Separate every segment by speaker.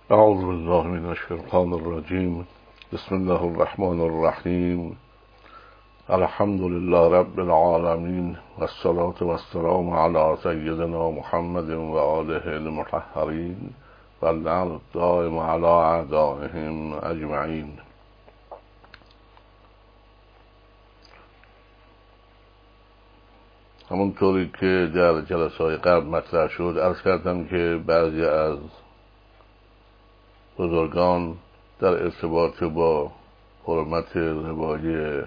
Speaker 1: اعوذ بالله من الشیطان الرجیم. بسم الله الرحمن الرحیم. الحمد لله رب العالمین و الصلاة و السلام علی سیدنا محمد و آله المطهرین و اللعنة الدائم علی اعدائهم اجمعین. همونطوری که در جلسه‌های قبل مطرح شد، عرض کردم که بعضی از بزرگان در ارتباط با حرمت روای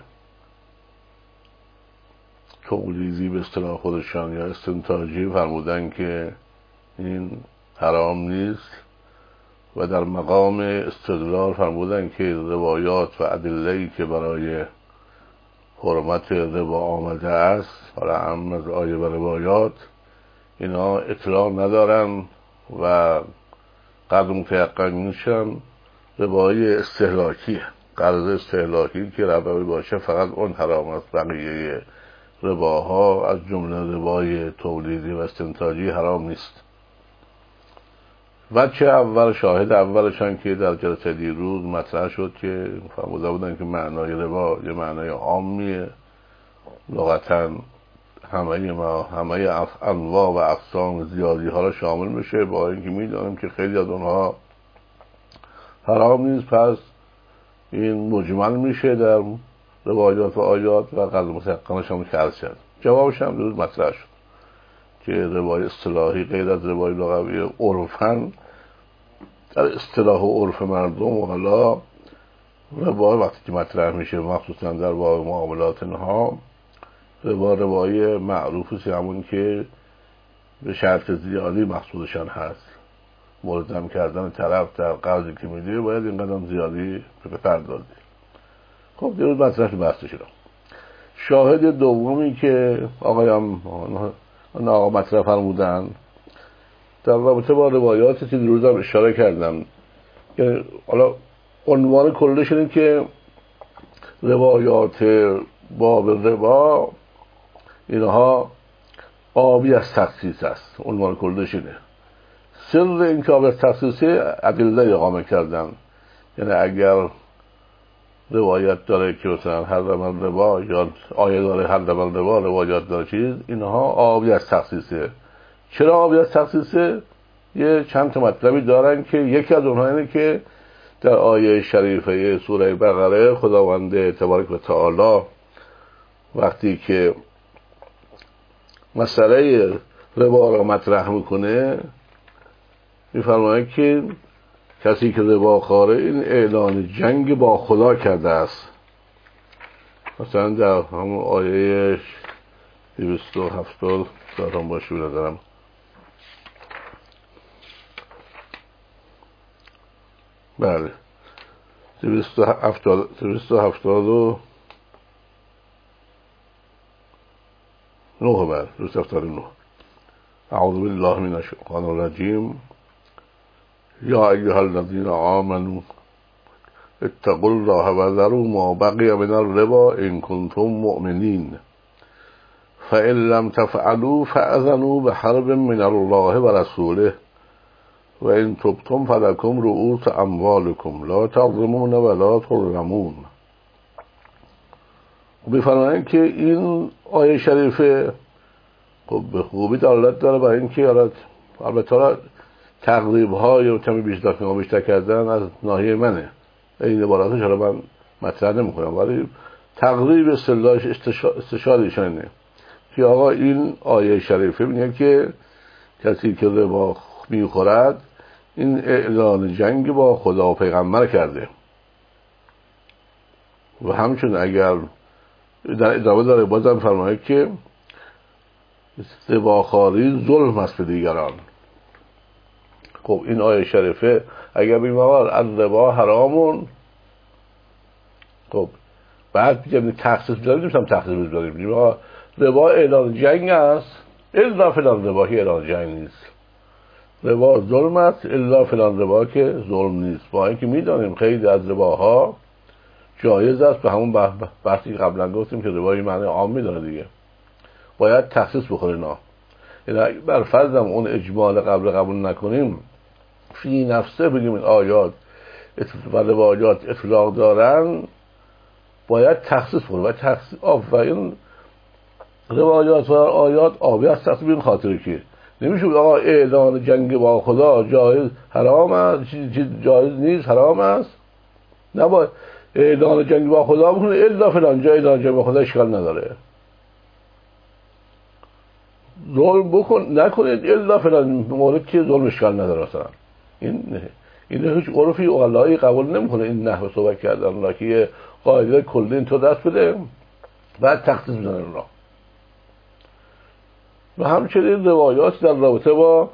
Speaker 1: تولیدی به اصطلاح خودشان یا استنتاجی فرمودن که این حرام نیست و در مقام استدلال فرمودن که روایات و ادله‌ای که برای حرمت ربا آمده است، حالا هم از آیه و روایات، اینا اطلاع ندارن و قدر متیقن میشن ربای استهلاکی، قرض استهلاکی که ربوی باشه فقط اون حرام است، بقیه رباها از جمله ربای تولیدی و استنتاجی حرام نیست. وجه اول، شاهد اولشان که در جلسه دیروز مطرح شد که فرموده بودن که معنای ربا یه معنای عامیه، لغتاً همه انواع و اقسام زیادی ها را شامل میشه، با اینکه میدونیم که خیلی از اونها حرام نیست، پس این مجمل میشه در روایات و آیات و قدر متیقنش هم که عرض شد. جوابش هم دیروز مطرح شد که روای اصطلاحی غیر از روای لغوی عرفاً در اصطلاح و عرف مردم و حالا روای وقتی که مطرح میشه مخصوصاً در باب معاملات اینها روای معروفی همون که به شرط زیادی مقصودشان هست، ملزم کردن طرف در قرضی که میده باید این قدم زیادی بپردازی. خب دیروز مطرح بحث شد. شاهد دومی که آقا مطرح فرمودن در رابطه با روایاتی که دیروز هم اشاره کردم، یعنی حالا عنوان کلش اینه که روایات باب ربا اینها آبی از تخصیص است. عنوان کلش اینه. سر این که آبی از تخصیص ادله اقامه کردن، یعنی اگر روایت داره که مثلا حرم الربا یا آیه داره حرم الربا، روایت داره چیز، اینها آبی از تخصیصه. چرا آبی از تخصیصه؟ یه چند تا مطلبی دارن که یکی از اونها اینه که در آیه شریفه سوره بقره خداوند تبارک و تعالی وقتی که مسئله ربا را مطرح میکنه میفرماید که کسی که ربا خواره این اعلان جنگ با خدا کرده است. مثلا در همون آیه 270 دارم باشه بردارم، بله 279 بله 279. اعوذ بالله من الشیطان الرجیم. یا ایها الذین آمنوا اتقوا الله و ذروا ما بقی من الربا ان کنتم مؤمنین فان لم تفعلوا فاذنوا بحرب من الله و رسوله و ان تبتم فلکم رؤوس اموالکم لا تظلمون ولا تظلمون. می‌فرمایند که این آیه شریفه خب به خوبی دلالت داره برای اینکه البته تقریب ها یا کمی بیشتر کردن از ناحیه منه، این عباراتش حالا من مطرح نمی‌کنم، ولی تقریب اصطلاحش استشارهشون اینه که آقا این آیه شریفه میگه که کسی که ربا میخورد این اعلان جنگ با خدا و پیغمبر کرده و همچنین اگر در ادامه داره بازم فرماید که رباخواری ظلم است به دیگران. خب این آیه شریفه اگر بگیم آقا از ربا حرامون، خب بعد میگم تخصیص بذاریم، نمیشم تخصیص بذاریم، میگیم آقا ربا اعلان جنگ است الا فلان ربا که اعلان جنگ نیست، ربا ظلم است الا فلان ربا که ظلم نیست. با اینکه میدانیم خیلی از رباها جایز است، به همون بحثی که قبلا گفتیم که ربای معنی عامی داره دیگه، باید تخصیص بخوره اینا. یعنی بر فرضم اون اجمال قبول نکنیم فی نفسه بگیم این آیات و روایات اطلاق دارن، باید تخصیص کنه و تخصیص و این روایات و آیات آبی از تخصیص به این خاطر که نمیشه آقا اعلان جنگ با خدا جایز حرام است، جایز نیست حرام است، نباید اعلان جنگ با خدا بکنه الا فلان جا اعلان جنگ با خدا اشکال نداره، ظلم نکنید الا فلان مورد که ظلم اشکال نداره. مثلا این هیچ عرفی عقلایی قبول نمیکنه این نحو صحبت کردن را که قاعده کلی این تو دست بده بعد تخصیص بزنه اون را. و همچنین روایات در رابطه با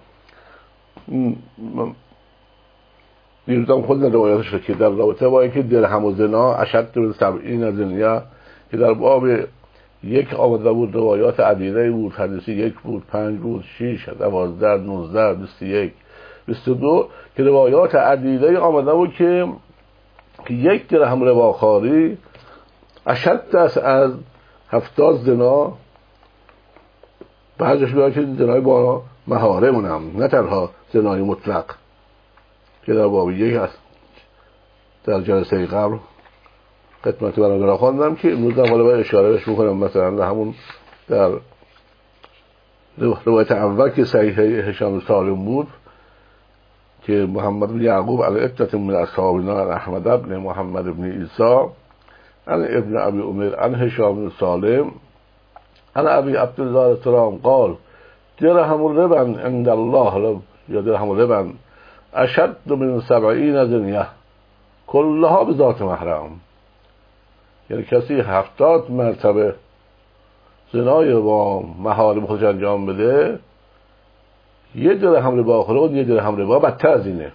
Speaker 1: دیروزم خود روایاتش رو که در رابطه با اینکه درهم و زنا اشد من 70 زنیه که در باب 1 آمده بود، روایات عدیده بود، حدیثی 1 بود، 5 بود، 6 12 19 21 22 که روایات عدیده آمده بود که 1 درهم رباخواری اشد است از 70 زنا. بعضیش میگه که زنای با محارم هم نه تنها زنای مطلق که در باب 1 هست. در جلسه قبل خدمت برادران خواندم که امروز هم حالا اشاره بهش میکنم، مثلا همون در روایت اول که صحیح هشام سالم بود که محمد بن یعقوب علی عدة من اصحابنا عن احمد بن محمد بن عیسی عن ابن ابی عمر عن هشام سالم عن ابی عبدالله السلام قال درهم الربا عند الله یا درهم الربا اشد من 70 زنیه کلها به ذات محرم. یعنی کسی 70 مرتبه زنای با محارم خودش انجام بده 1 درهم ربا خوره و 1 درهم ربا بدتر از اینه.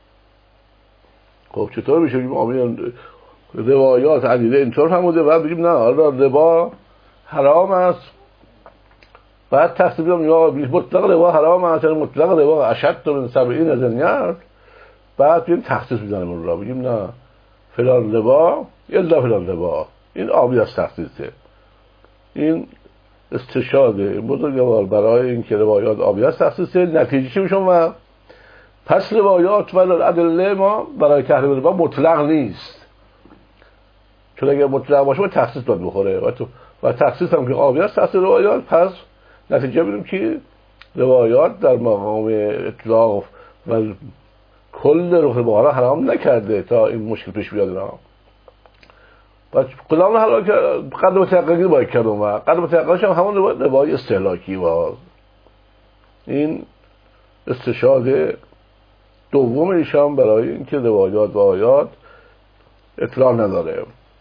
Speaker 1: خب چطور میشه بگیم آمین روایات عدیده اینطور فرموده بعد بگیم نه ربا حرام است بعد تخصیص بدیم یا مطلق ربا حرام است، مطلق ربا اشد من 70 زنیه بعد بگیم تخصیص بزنیم اون را بگیم نه فلان ربا الا فلان ربا. این آبی از تخصیصه. این استشهاد بزرگوار برای این که روایات آبی از تخصیصه. نتیجه چی میشون؟ و پس روایات و ادله ما برای تحریم ربا مطلق نیست، چون اگر مطلق باشه باید تخصیص باید بخوره و تخصیص هم که آبی از تخصیص روایات، پس نتیجه میدیم که روایات در مقام اطلاق و کل رخ ربا حرام نکرده تا این مشکل پیش بیاد. اینا بعد کدام حلال کرد؟ قدر متحققی باید کرد و قدر متحققش هم همون روای استهلاکی و این استشهاد دوم ایشان برای اینکه روایات و آیات اطلاع نداره.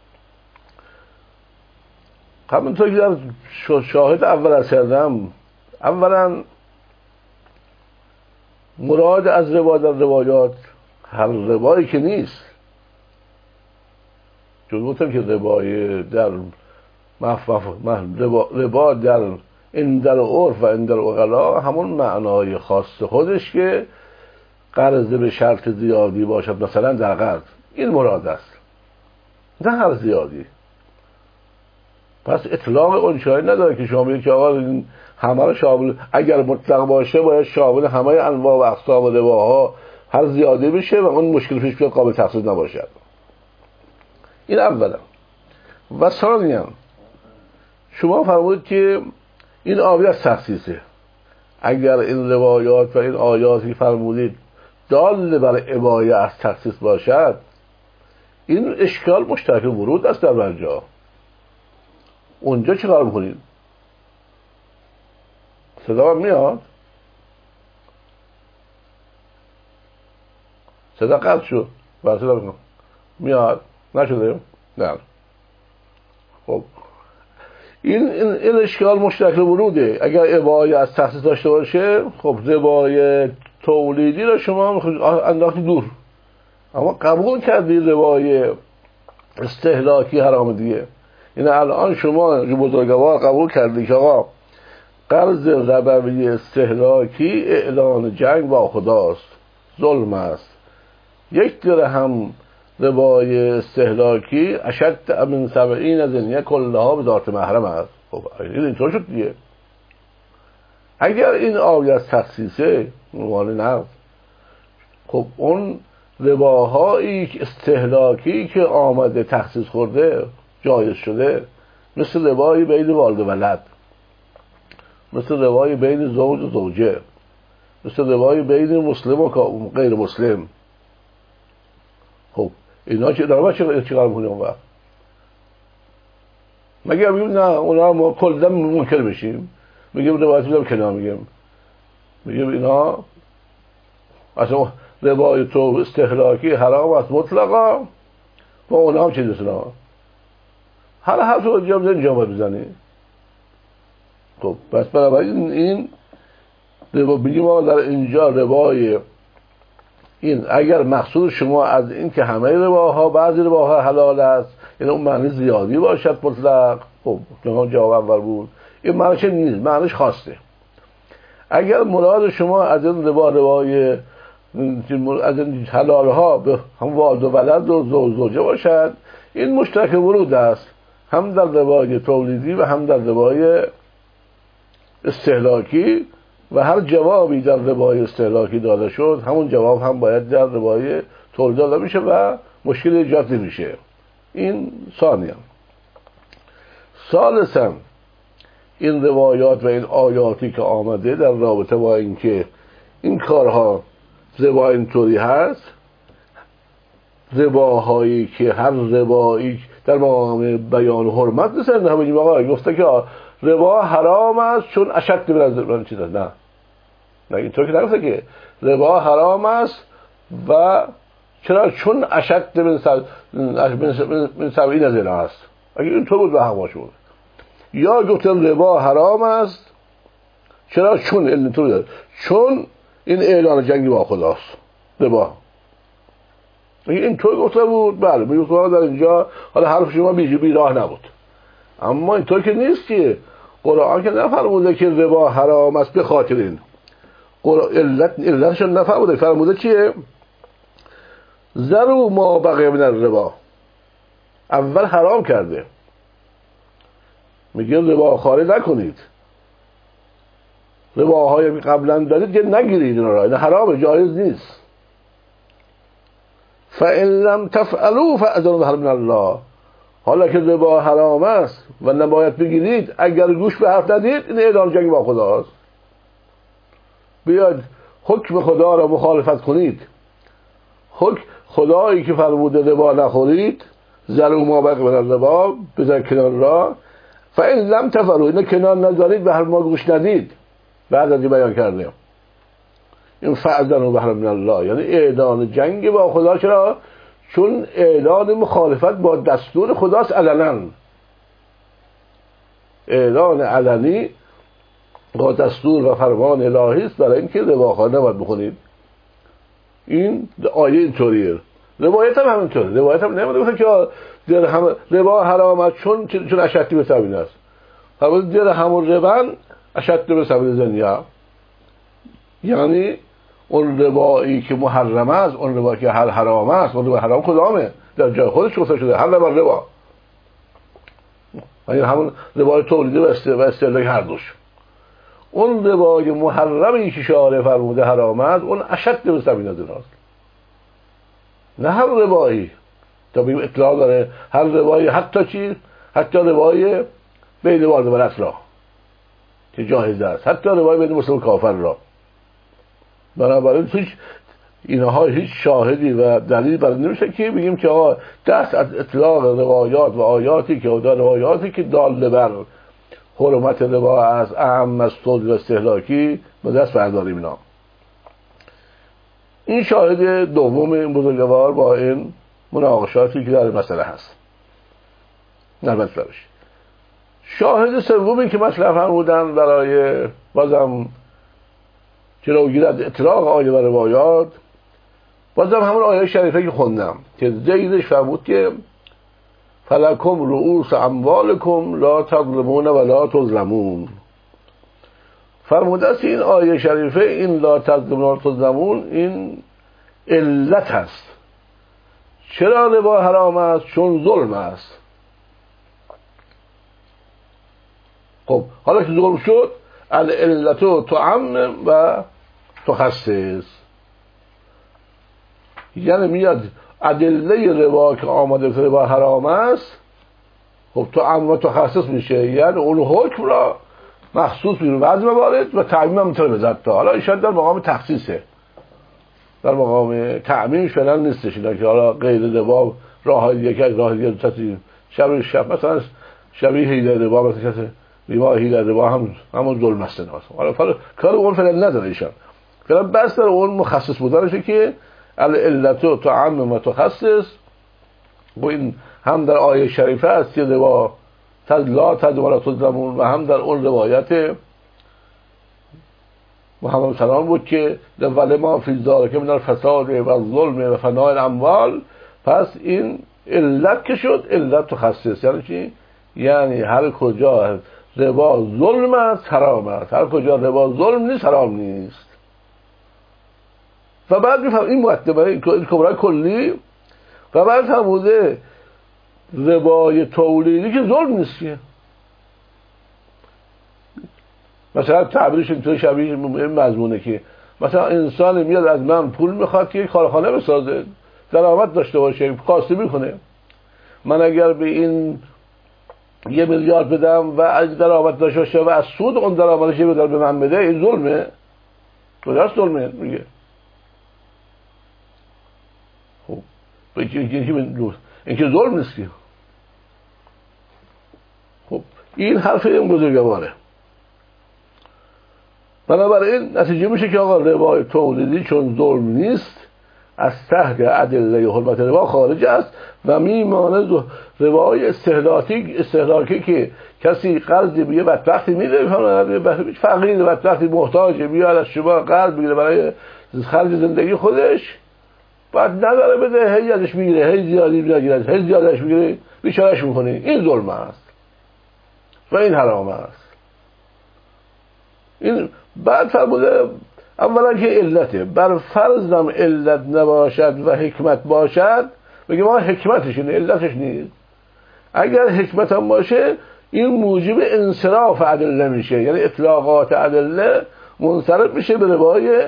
Speaker 1: همونطور که در شاهد اول از کردم، اولا مراد از ربا در روایات هر ربایی که نیست، چون گفتم که ربای در ربا در این در عرف و این در عقلا همون معنای خاص خودش که قرض به شرط زیادی باشد، مثلا در قرض، این مراد است، نه هر زیادی. پس اطلاق اون شایی نداره که شما بگید که آقا این همه رو شامل، اگر مطلق باشه باید شامل همه انواع و اقسام رباها هر زیاده بشه و اون مشکل پیش بیاد قابل تخصیص نباشد. این اولا. و ثانیا شما فرمودید که این آبی از تخصیصه. اگر این روایات و این آیاتی فرمودید دال بر اباحه از تخصیص باشد، این اشکال مشترک ورود است در برجا. اونجا چه کار میکنید؟ صدا میاد؟ صدا قطع شد. برای صدا بکنم میاد؟ نشده؟ نه. خب این اشکال مشترک وروده. اگر اباحه از تخصیص داشته باشه، خب ربای تولیدی رو شما انداختی دور، اما قبول کردی ربای استهلاکی حرام دیگه. این الان شما بزرگوار قبول کردی که آقا قرض ربوی استهلاکی اعلان جنگ با خداست، ظلم است. 1 درهم ربای استهلاکی اشد من 70 زنیه کلها به ذات محرم است. خب اینطور شد دیگه. اگر این آیه از تخصیصه عنوان نقض، خب خب اون رباهایی استهلاکی که آمده تخصیص خورده جایز شده، مثل ربایی بین والد و ولد، مثل ربایی بین زوج و زوجه، مثل ربایی بین مسلم و غیر مسلم. خب اینا چه دارم چیکار می‌کنیم اون وقت؟ مگه میگیم نه اونا ما کلا منکر بشیم، میگیم روایت میذارم کنار، میگیم اینا اصلا ربای تو استهلاکی حرام است مطلقا، با اونا هم چیز نیست. هر حرف رو اینجا باید بزنی. خب پس بنابراین این ربا بگیم آقا در اینجا ربای این اگر مقصود شما از این که همه رباها بعضی رباها حلال است، یعنی اون معنی زیادی باشد مطلق، خب جواب اول بود، این معنیش نیست، معنیش خاصه. اگر مراد شما از این ربای از این حلال ها به هم والد و ولد و زوجه باشد، این مشترک ورود است، هم در ربای تولیدی و هم در ربای استهلاکی، و هر جوابی در ربای استهلاکی داده شد همون جواب هم باید در ربای تولید داده میشه و مشکل ایجاد نمیشه. این ثانیاً. ثالثاً این روایات و این آیاتی که آمده در رابطه با اینکه این کارها ربا اینطوری هست، رباهایی که هر ربایی در مقام بیان حرمت نیست، همه آقا گفته که ربا حرام است چون اشد من چیز است. نه اینطور که نگفته که ربا حرام است و چرا چون اشد من 70 زنا است. اگه اینطور بود به حق شد. یا گفتن ربا حرام است چرا چون اینطور، چون این اعلان جنگی با خداست ربا. اگه اینطور گفته بود بله میگفتم در اینجا حالا حرف شما بی راه نبود. اما اینطور که نیست که قرآن که نفرموده که ربا حرام است به خاطر این، علتش نفرموده، فرموده چیه؟ ذروا ما بقی من الربا، اول حرام کرده، میگه ربا خواری نکنید، رباهایی که قبلا دارید که نگیرید، اینا را، این حرام جایز نیست. فإن لم تفعلوا فأذن بحرب من الله، حالا که ربا حرام است و نباید بگیرید، اگر گوش به حرف ندید این اعلان جنگ با خداست. بیاد حکم خدا را مخالفت کنید، حکم خدایی که فرموده ربا نخورید، ذروا ما بقی من الربا، بذار کنار را، فإن لم تفعلوا، اینو کنار نذارید به حرف ما گوش ندید. بعد از این بیان کردیم این فأذن بحرب من الله، یعنی اعلان جنگ با خدا. چرا؟ چون اعلان مخالفت با دستور خداست علنا، اعلان علنی با دستور و فرمان الهی است برای اینکه رباخواری نباید بکنید. این آیه اینطوریه، روایت هم همینطوره، روایت هم نمیگه که ربا حرام است چون اشد به سبیل است، فرمود درهم و ربا اشد به سبیل زنا، یعنی اون ربایی که محرم است، اون ربایی که حرام است، اون ربا حرام کدامه؟ در جای خودش گفته شده هر ربا، یعنی همون ربای تولیدی و استهلاکی هر دوش. اون ربای محرمی که شارع فرموده حرام است، اون اشد به سبیل زناست، نه هر ربایی. تا بگیم اطلاع داره هر ربایی، حتی چی؟ حتی ربای بین والد و ولد را که جایز است، حتی ربای بین مسلم و کافر را. بنابراین اینها هیچ شاهدی و دلیلی برای نمیشه که بگیم که آقا دست از اطلاق روایات و آیاتی که روایاتی که دال بر حرمت ربا از اعم از تولید و استهلاکی به دست برداریم. اینا این شاهد دوم این بزرگوار با این مناقشاتی که در مسئله هست نرمت برش. شاهد سومی که مطلب فرمودن برای بازم جلوگیری از اطلاق آیه و روایات، بازم همون آیه شریفه که خوندم که زیدش فرمود که فلکم رؤوس اموالکم لا تظلمون ولا تظلمون. فرموده است این آیه شریفه، این لا تظلمون ولا تظلمون، این علت هست چرا ربا حرام است، چون ظلم است. خب حالا که ظلم شد، العلت تعمم و تخصص، یعنی میاد ادله ربا که آمده که ربا حرام است، خب تو عام متخصص میشه، یعنی اون حکم را مخصوص میره بعض موارد و تعمیم هم میتونه بزد تا حالا ایشان در مقام تخصیصه، در مقام تعمیم فعلا نیستش. اینا که حالا غیر ربا راه دیگه شبیه شب مثلا شبیه هیله ربا مثلا کسی ربا هیله ربا همون ظلم است حالا کار اون فعلا نداره ایشان، فعلا بس در اون مخصص بودنشه که العلت تعم متخصص و این هم در آیه شریفه است که ربا لا تدولا تظلمون و هم در اون روایت محمد سلام بود که ولی ما فی ذالک من الفساد و الظلم و فناء الاموال. پس این علت که شد علت تخصص، یعنی چی؟ یعنی هر کجا ربا ظلم است حرام است، هر کجا ربا ظلم نیست حرام نیست. و بعد میفهم این مقدمه این کبرای کلی و بعد فرموده ربای تولیدی که ظلم نیست که مثلا تعبیرش اینطور شبیه این مضمونه که مثلا انسان میاد از من پول میخواد که کارخانه بسازه درآمد داشته باشه کاسبی کنه، من اگر به این 1 میلیارد بدم و از درآمد داشته باشه و از سود اون درآمدش به من بده، این ظلمه؟ درست ظلمه میگه. خب این که ظلم نیست که. خب این حرف این بزرگواره. بنابراین نتیجه میشه که آقا ربای تولیدی چون ظلم نیست از تحت ادله حرمت ربا خارج است و میمانه ربای استهلاکی که کسی قرضی به یه بدبختی میده، فقیر بدبختی محتاجه بیاد از شما قرض بگیره برای خرج زندگی خودش، بعد نداره بده، هی ازش میگیره، هی زیادی میگیره، هی زیادش میگیره، بیچارهش میکنه. این ظلم است و این حرام است. این بعد فرموده اولا که علته، بر فرضم علت نباشد و حکمت باشد، بگه ما حکمتش اینه علتش نیست. اگر حکمت هم باشه این موجب انصراف ادله میشه، یعنی اطلاقات ادله منصرف میشه به ربای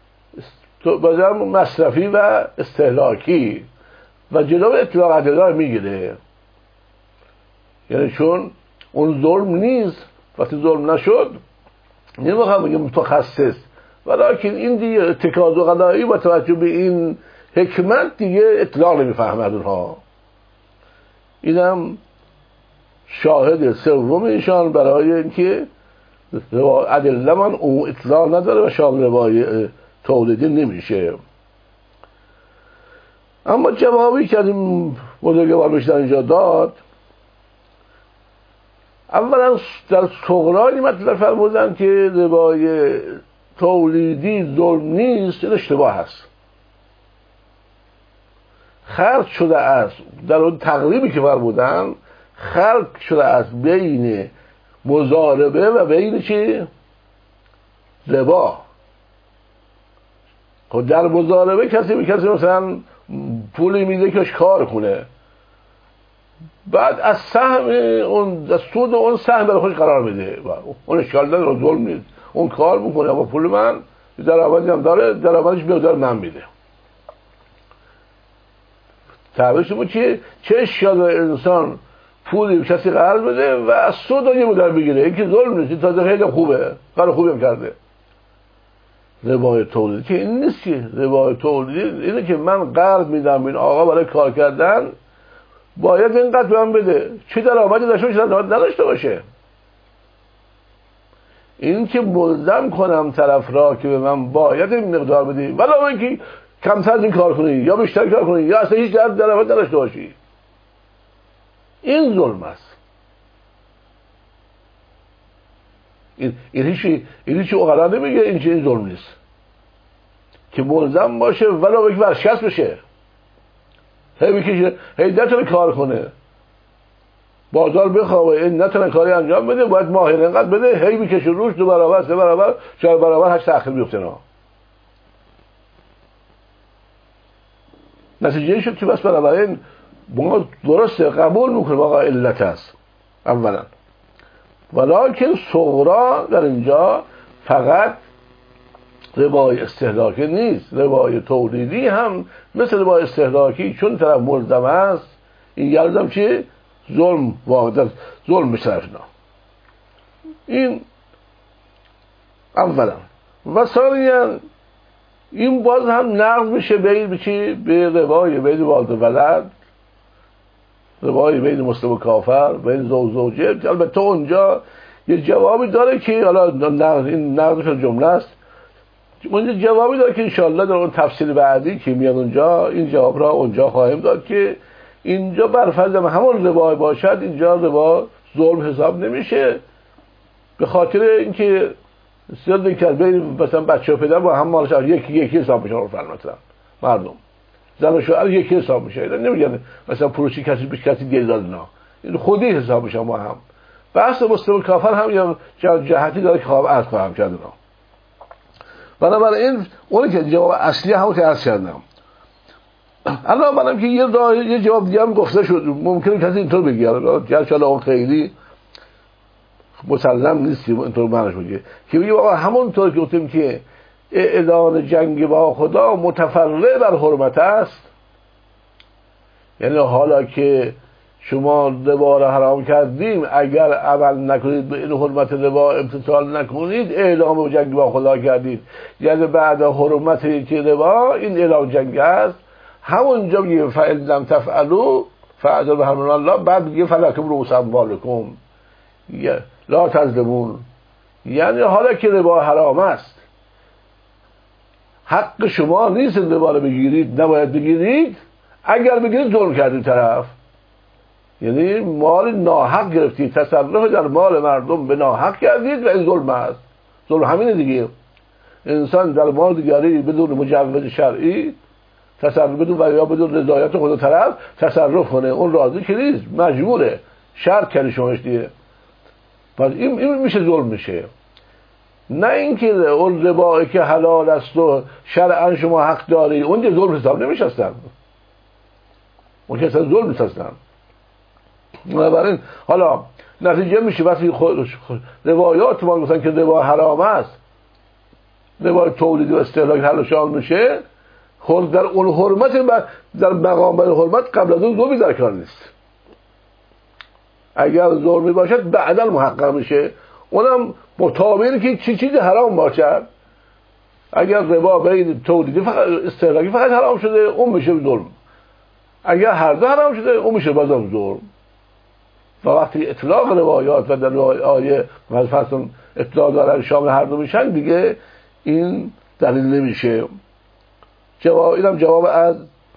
Speaker 1: مصرفی و استهلاکی و جلو اطلاق ادله میگیره. یعنی چون اون ظلم نیست، وقتی ظلم نشد نمیخوام بگم متخصص، ولیکن این دیگه تکاز و قضایی با توجه به این حکمت دیگه اطلاق نمیفهمد اونها. اینم شاهد سوم ایشان برای اینکه ادله من اون اطلاق نداره و شامل روای تولیدی نمیشه. اما جوابی که از این بزرگوار میشه اینجا داد، اولا در صغرایی مطلب فرمودن که ربای تولیدی ظلم نیست، این اشتباه هست. خلق شده است در اون تقریبی که فرمودن، خلق شده است بین مضاربه و بین چی؟ ربا. خب در مضاربه کسی به کسی مثلا پولی میده که کار کنه، بعد از سهم اون از سود اون سهم برای خودش قرار میده، اون اشکال نداره، ظلم نیست، اون کار میکنه با پول من درآمدی هم داره، درآمدش بیادر من میده. تعبیرش بود چه اشکال داره انسان پولی کسی قرض بده و از سود یه مدر بگیره، این که ظلم نیست، تازه خیلی خوبه، کار خوبی هم کرده. ربای تولیدی که این نیست که. ربای تولیدی اینه که من قرض میدم این آقا برای کار کردن، باید اینقدر به من بده، چی درآمدی داشته باشه درآمد نداشته باشه. این که ملزم کنم طرف را که به من باید این مقدار بدی، ولی اینکه کمتر از این کار کنی یا بیشتر کار کنی یا اصلا هیچ درآمد نداشته باشی، این ظلم است. این هیچ اقلا نمیگه این ظلم نیست که ملزم باشه ولی یک ورشکست بشه، هی بکشه، هی نتونه کار کنه، بازار بخواه، این نتونه کاری انجام بده، باید ماهی اینقدر بده، هی بکشه روش 2 برابر 3 برابر 4 برابر 8 تأخیر بیفته. نتیجه شد که بس بنابراین ما درسته قبول میکنیم آقا علت است اولا، ولیکن صغرا در اینجا فقط ربای استهلاکی نیست، ربای تولیدی هم مثل ربای استهلاکی چون طرف ملزم است، این یلزم چه؟ ظلم واقعا ظلم به طرف اینا. این اولا. و ثانیا این باز هم نقض میشه به ربای بین والد و ولد، ربای بین مسلم و کافر، بین زوج و زوجه. البته اونجا یه جوابی داره که حالا این نقضش جمله است، اونجا جوابی داره که انشاءالله در اون تفصیل بعدی که میاد اونجا این جواب را اونجا خواهیم داد که اینجا برفرض همون ربا باشد، اینجا ربا ظلم حساب نمیشه، به خاطر اینکه زیاد کرد بین مثلا بچه و پدر با هم مالش یکی حساب میشه، مثلا مردم زن و شوهر یکی حساب میشه، نمیگن مثلا فروشی کسی به کسی گل داد، نه این خودی حساب میشه. ما هم بحث مسلم کافر هم یا جهتی داره که عرض خواهم کرد اونا. بنابراین اونی که جواب اصلی همون که عرض کردم. الان منم که یه جواب دیگه هم گفته شد، ممکنه کسی اینطور بگه، گرچه اون خیلی مسلم نیستیم اینطور معنیش بگه که بگه آقا همونطور که گفتیم که اعلان جنگ با خدا متفرع بر حرمت است، یعنی حالا که شما ربا را حرام کردیم اگر عمل نکنید به این حرمت ربا امتثال نکنید اعلام جنگ با خدا کردید، یعنی بعد حرمت که ربا این اعلام جنگ است. همونجا میگه فإن لم تفعلوا فاعذروا بحرم الله، بعد میگه فلکم رؤوس اموالکم لا تظلمون، یعنی حالا که ربا حرام است حق شما نیست ربا رو بگیرید، نباید بگیرید، اگر بگیرید ظلم کردید طرف، یعنی مال ناحق گرفتید، تصرف در مال مردم به ناحق کردید و این ظلم است. ظلم همینه دیگه، انسان در مال دیگری بدون مجوز شرعی تصرف بدون رضایت خود طرف تصرف کنه، اون راضی که نیست، مجبوره، شرط کنه شماش دیگه، پس این میشه ظلم میشه. نه اینکه اون ربایی که حلال است و شرعا شما حق داری اونجا ظلم حساب نمیشه اصلا، اون که اصلا ظلم نیست اصلا. بنابراین حالا نتیجه میشه وقتی روایات ما گفتن که ربا حرام است، ربای تولیدی و استهلاک حلال میشه، در اون حرمت در مقام حرمت قبل از اون ظلمی در کار نیست. اگر ظلمی باشد بعدا محقق میشه، اونم مطابقی که چیزی حرام باشد. اگر ربا بین تولیدی فقط استهلاکی فقط حرام شده اون میشه ظلم، اگر هر دو حرام شده اون میشه بازم ظلم. و وقتی اطلاق روایات و در آیه مثلا اطلاق دارن شامل هر دو میشن دیگه این دلیل نمیشه. اینم جواب از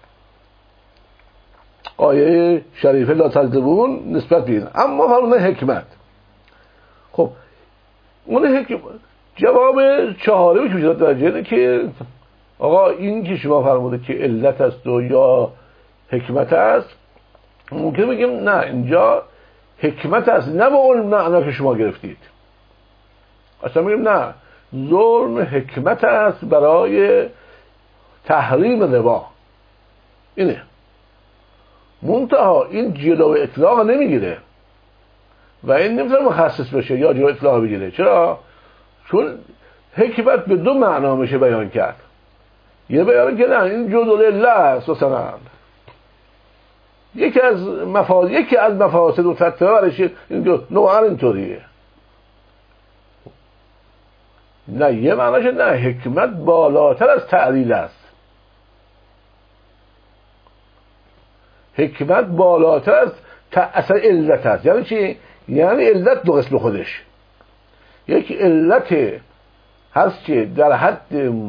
Speaker 1: آیه شریفه لا تظلمون نسبت به این. اما فرمون حکمت، خب اون جواب چهارمی که میشه درجه که آقا این که شما فرموده که علت است و یا حکمت است، ممکن بگیم نه اینجا حکمت است، نه با اون معنا که شما گرفتید. اصلا میگیم نه، ظلم حکمت است برای تحریم ربا، اینه. منتها این جلو اطلاق نمیگیره و این نمیتونه مخصص بشه یا جلو اطلاق بگیره. چرا؟ چون حکمت به دو معنا میشه بیان کرد. یه بیان که نه این جزء الله است مثلا، یکی از مفاسد و تطورش این نوعا اینطوریه. نه یه معناش نه، حکمت بالاتر از تعلیل است، حکمت بالاتر از اصلا علت است. یعنی چی؟ یعنی علت دو قسم خودش، یک علت هست که در حد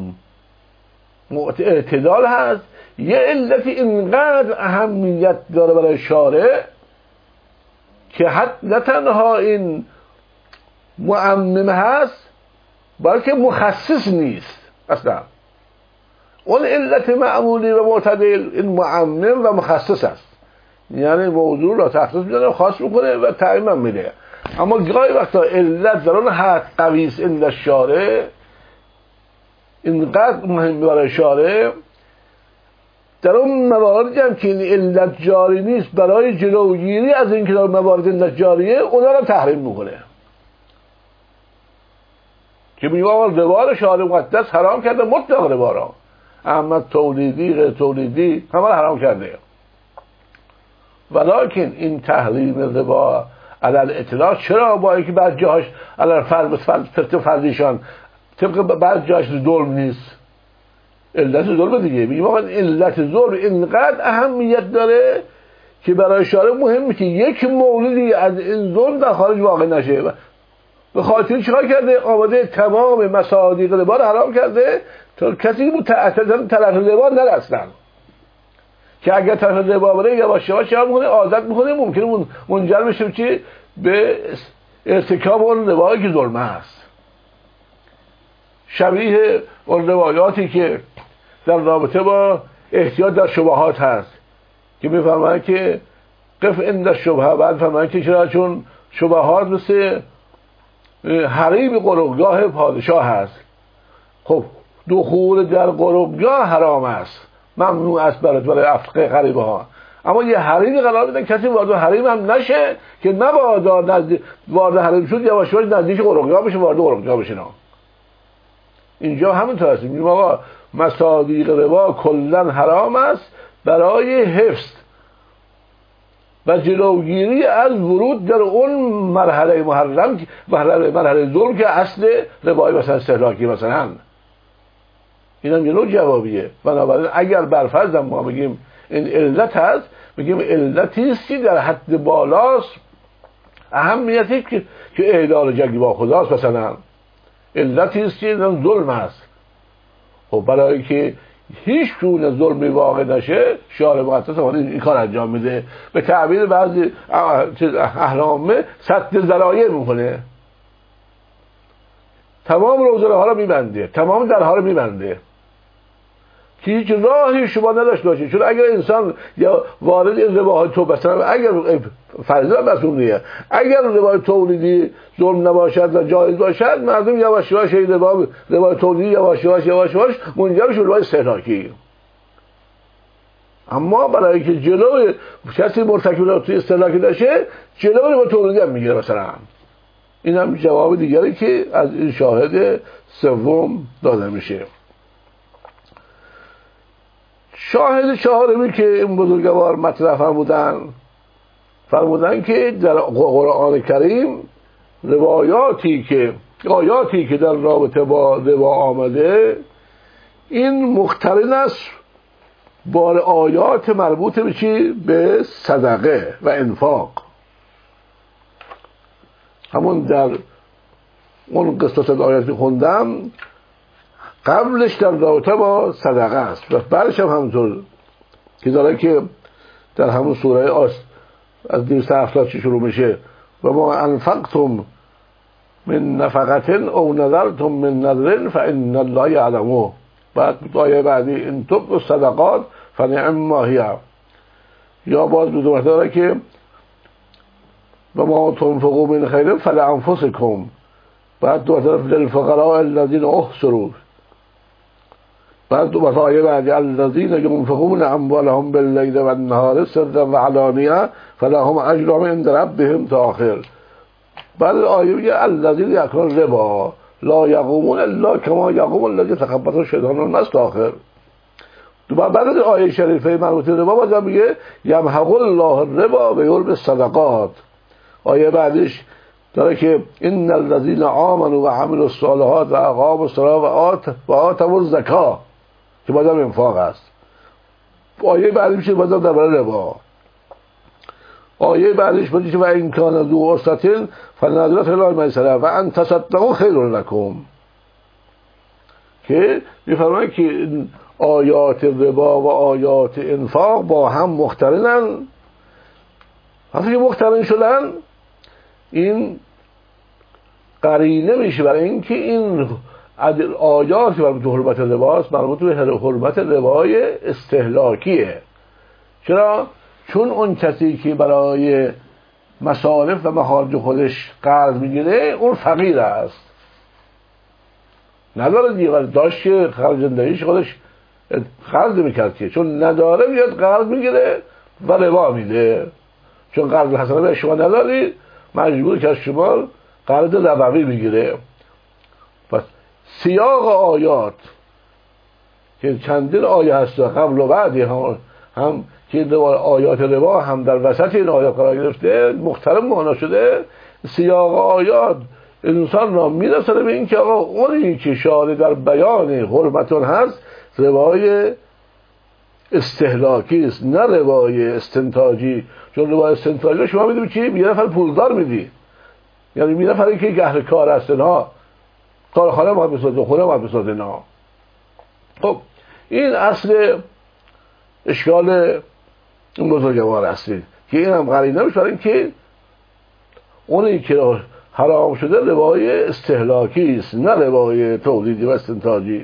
Speaker 1: اعتدال هست، یه علت اینقدر اهمیت داره برای شارع که نه تنها این معمم هست بلکه مخصص نیست اصلا. اون علت معمولی و معتدل این معمم و مخصص است، یعنی موضوع را تخصیص میدونه، خاص میکنه و تعیین میده. اما گاهی وقتا علت در اون حد قوی است این شارع، اینقدر مهم برای شارع، در اون مواردی هم که این علت جاری نیست برای جلوگیری از اینکه در موارد علت جاریه اونا رو تحریم میکنه. که میگه آقا ربا رو شارع مقدس حرام کرده، مطلق ربا را، اما تولیدی غیر تولیدی همه رو حرام کرده. ولیکن این تحریم ربا علل اطلاق چرا با اینکه بعض جاهاش علل فرضیشان طبق بعض جاهاش ظلم نیست، علت ظلم دیگه. میگیم آقا علت ظلم اینقدر اهمیت داره که برای شارع مهمه که یک موردی از این ظلم در خارج واقع نشه. به خاطر چیکار کرده؟ آماده تمام مصادیق ربا رو حرام کرده تا کسی متعهدن طرف ربا نرسن، که اگر طرف ربا بره یواش یواش میکنه عادت میکنه، ممکنه منجر بشه چی؟ به ارتکاب اون ربایی که ظلم است. شبیه اون روایاتی که در رابطه با احتیاط در شبهات هست که میفرماید که قف عند شبهه، بعد فرماید که چرا؟ چون شبهات مثل حریم قرقگاه پادشاه هست. خب دخول در قرقگاه حرام است، ممنوع است برای افقه غریبه ها، اما یه حریم قرار بدن کسی وارد حریم هم نشه که مبادا وارد حریم شد یواش یواش نزدیک قرقگاه بشه، وارد قرقگاه بشه. اینجا همینطور است. میگیم آقا مصادیق ربا کلا حرام است برای حفظ و جلوگیری از ورود در اون مرحله محرم، مرحله ظلم که اصل ربای مثلا استهلاکی مثلا. این هم یه نوع جوابیه. بنابراین اگر برفرض ما بگیم این علت هست، بگیم علتی است که در حد بالاست، اهمیتی که اعدال جنگی با خداست مثلا، علتی است که ظلم است. خب برای که هیچ گونه ظلمی واقع نشه شارع مقدس این کار انجام میده. به تعبیر بعضی اهل سد ذرایع میکنه، تمام روزنه ها رو میبنده، تمام درها رو میبنده که هیچ راهی شما نداشته باشه. چون اگر انسان یا وارد این رباهای تو مثلا اگر فرضاً مسئولیه، اگر ربای تولیدی ظلم نباشد و جایز باشد، مردم یواش یواش این ربای تولیدی یواش یواش منجر میشه به ربای استهلاکی. اما برای که جلوی کسی مرتکب توی استهلاکی نشه، جلوی ربای تولیدی هم میگیره مثلا. این هم جواب دیگری که از این شاهد سوم داده میشه. شاهد چهارمی که این بزرگوار مطرح فرمودن که در قرآن کریم آیاتی که در رابطه با ربا آمده این مقترن است با آیات مربوط به چی؟ به صدقه و انفاق. همون در اون قسمت از آیاتی که خوندم قبلش در رابطه با صدقه است و بعدش هم همونطور که داره که در همون سوره از 270 شروع میشه و ما انفقتم من نفقه او نذرتم من نذر فان الله یعلمه. بعد آیه بعدی ان تبدوا الصدقات فنعم ما هی. یا باز دوباره داره که و ما تنفقوا من خیر فلانفسکم. بعد دوباره للفقراء الذين احصروا. بعد دوباره آیه بعدی الذين ينفقون اموالهم بالليل والنهار سرا وعلانیه فلهم اجرهم عند ربهم تا آخر. بعد آیه میگه الذين یأکلون الربا لا یقومون الا کما یقوم الذی تخبطه الشیطان من المس تا آخر. بعد آیه شریفه مربوط به ربا باز میگه یمحق الله الربا و یربی الصدقات. آیه بعدش داره که ان الذين آمنوا و عملوا الصالحات و اقاموا الصلاة و آتوا الزکات که بازم انفاق است. آیه بعدی میشه بازم درباره ربا. آیه بعدش میگه و ان کان ذو عسرة فنظرة الی میسرة و ان تصدقوا خیر لکم. که میفرماید که آیات ربا و آیات انفاق با هم مقترنن. وقتی که مقترن شدن این قرینه میشه برای اینکه این آیات که مربوط به حرمت رباست مربوط به حرمت ربای استهلاکیه. چرا؟ چون اون کسی که برای مصارف و مخارج خودش قرض میگیره اون فقیر است، نداره دیگه، داشت که خرج زندگیش خودش قرض میکرد که چون نداره میاد قرض میگیره و ربا میده. چون قرض حسنه به شما نداری مجبور که از شما قرض ربوی میگیره. پس سیاق آیات که چندین آیه هست قبل و بعد هم که آیات ربا هم در وسط این آیات قرار گرفته مختلف معنا شده، سیاق آیات انسان را میرسونه به این که آقا اونی که شارع در بیان حرمتون هست روای استهلاکی است، نه روای استنتاجی. چون روای استنتاجی شما میدونی چی؟ یه نفر پولدار میدی، یعنی یه نفری که اهل کار هست، نه کارخانه باید بسازه، خونه باید بسازه، نه. خب این اصل اشکال این بزرگوار هستی که این هم قرینه میشه برای اینکه اونی که حرام شده روای استهلاکی است، نه روای تولیدی و استنتاجی.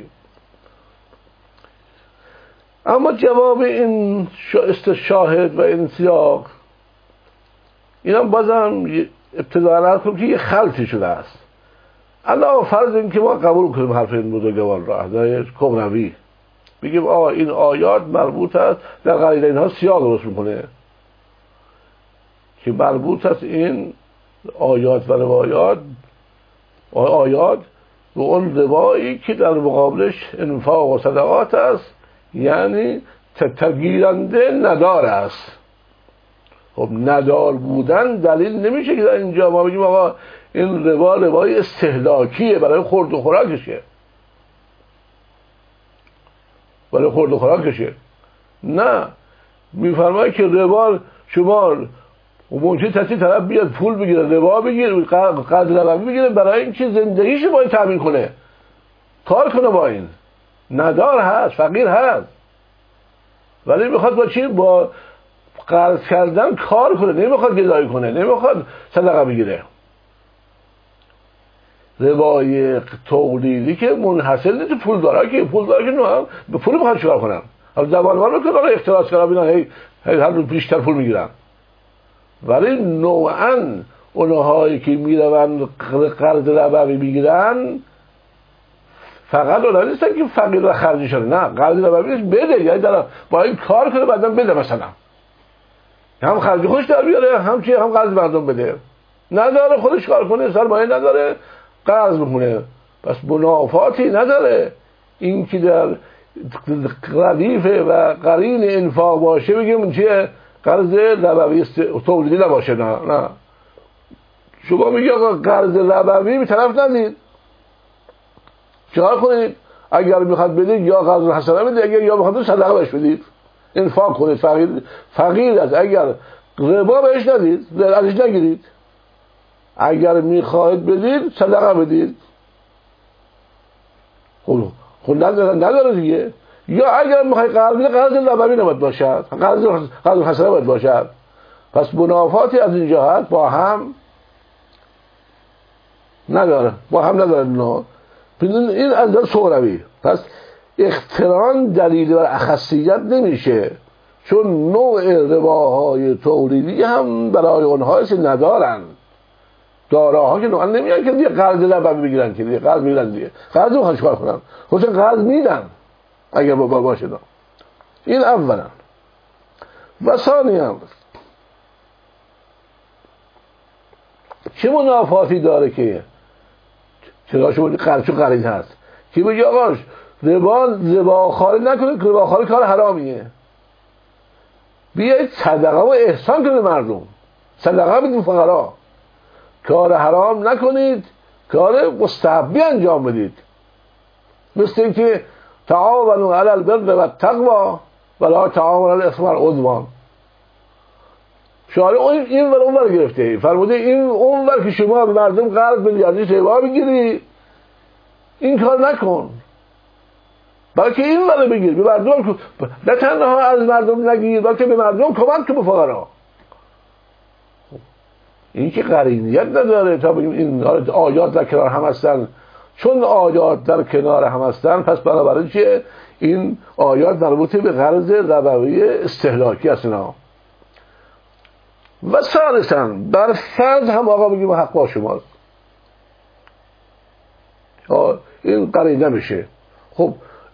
Speaker 1: اما جواب این شاهد و این سیاق، این هم بازم ابتداء عرض کنم که یه خلطی شده است. علاوه فرض این که ما قبول کنیم حرف این بزرگوار را حضرت کبروی، بگیم این آیات مربوط است، در قرینه اینها سیاق درست میکنه که مربوط است این آیات و روایات آیات و اون روایی که در مقابلش انفاق و صدقات است، یعنی تگیرنده ندار است. خب ندار بودن دلیل نمیشه که در اینجا ما بگیم آقا این روای استهلاکیه، برای خورد و خوراکشه، برای خورد و خوراکشه. نه، میفرماید که ربا شما ممکنه تصیح طرف بیاد پول بگیره، ربا بگیره، قرض ربوی بگیره برای اینکه زندگیش باید تامین کنه، کار کنه، با این ندار هست، فقیر هست، ولی میخواد با چی؟ با قرض کردن کار کنه، نمیخواد گدایی کنه، نمیخواد صدقه بگیره. روای تولیدی که منحصر نیست پول داره، که پول داره که نه به پول میخواد چیکار کنن؟ حالا زبانوار میکنه برای اختلاس کنن، اینا هی هر روز بیشتر پول میگیرن. ولی نوعا اونهایی که میروند قرض ربوی میگیرن فقط اونها نیستن که فقیر و خرجی شده، نه، قرض ربوی نیست بده، یعنی با این کار کنه بعدم بده، مثلا هم خرجی خوش در بیاره، هم قرض مردم بده. نداره خودش کار کنه، سرمایه نداره، قرض میکنه، پس منافاتی نداره. این که در ردیف و قرین انفاق باشه بگیم چیه؟ قرض ربوی تولیدی نباشه، نه. شما میگی آقا قرض ربوی به طرف ندید، چیکار کنید؟ اگر میخواد بدید یا قرض حسنه بدید، اگر یا میخواد صدقه بهش بدید، انفاق کنید. فقیر است، اگر ربا بهش ندید، ازش نگیرید، اگر میخواهید بدید صدقه بدید. خب نداره دیگه. یا اگر میخواهید قرض بدید، قرض ربوی نباید باشد، قرض حسنه باید باشد. پس منافاتی از این جهت با هم نداره، نه. این از نظر سهروی. پس اقتران دلیل بر اخصیت نمیشه، چون نوع رباهای تولیدی هم برای اونها ندارن. داراها که نوعا نمیان که دیگه قرض ربوی بگیرن، که دیگه قرض میگیرن، دیگه قرض رو چیکار کنن؟ خودشون قرض میدن اگر با باشه. این اولا. و ثانیاً چه منافاتی داره که چرا شما قرض قرین هست که بگی آقا ربا خاری نکنید، ربا خاری کار حرامیه، بیایید صدقه و احسان کنید مردم، صدقه بدید فقرا، کار حرام نکنید، کار مستحبی انجام بدید. مثل اینکه تعاونوا علی البر و التقوی ولا تعاونوا علی الاثم والعدوان. شارع این ور اون ور گرفته، فرموده این اون ور که شما به مردم قرض بدید، ازش ربا بگیری، این کار نکن، بلکه این ور بگیر، به مردم، نه تنها از مردم نگیر بلکه به مردم کمک کن، به فقرا. این که قرینیت نداره تا بگیم این آیات در کنار هم هستن. چون آیات در کنار هم هستن، پس بنابراین چیه؟ این آیات مربوط به قرض ربوی استهلاکی هستن. و ثالثاً بر فرض هم آقا بگیم حق با شماست، این قرینه میشه. خب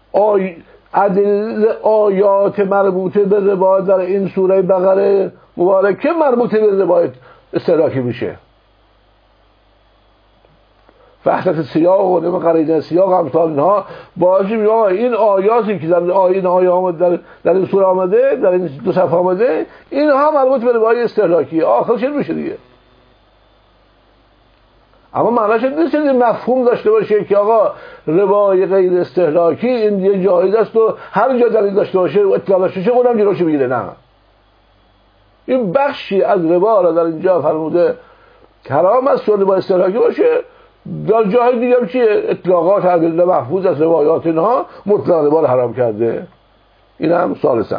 Speaker 1: آیات مربوط به ربا در این سوره بقره مبارکه مربوط به ربا استهلاکی میشه. وحدت سیاق و نمه قرینه سیاق امثال اینها باشه. این آیاتی که در این آیه آمده در این سوره آمده، در این دو صفحه آمده، اینها مربوط به روای استهلاکیه. آخر چه میشه دیگه؟ اما معناش نیست که مفهوم داشته باشه که آقا روای غیر استهلاکی این یه جایز است و هر جا دلیل داشته باشه و اطلاع داشته باشه اونم جلوش بگیره. نه، این بخشی از ربا را در اینجا فرموده حرام است و ربا استهلاکی باشه. در جاهای دیگه هم چیه؟ اطلاقات ادله محفوظ از روایات اینها مطلق ربا را حرام کرده. این هم ثالثا.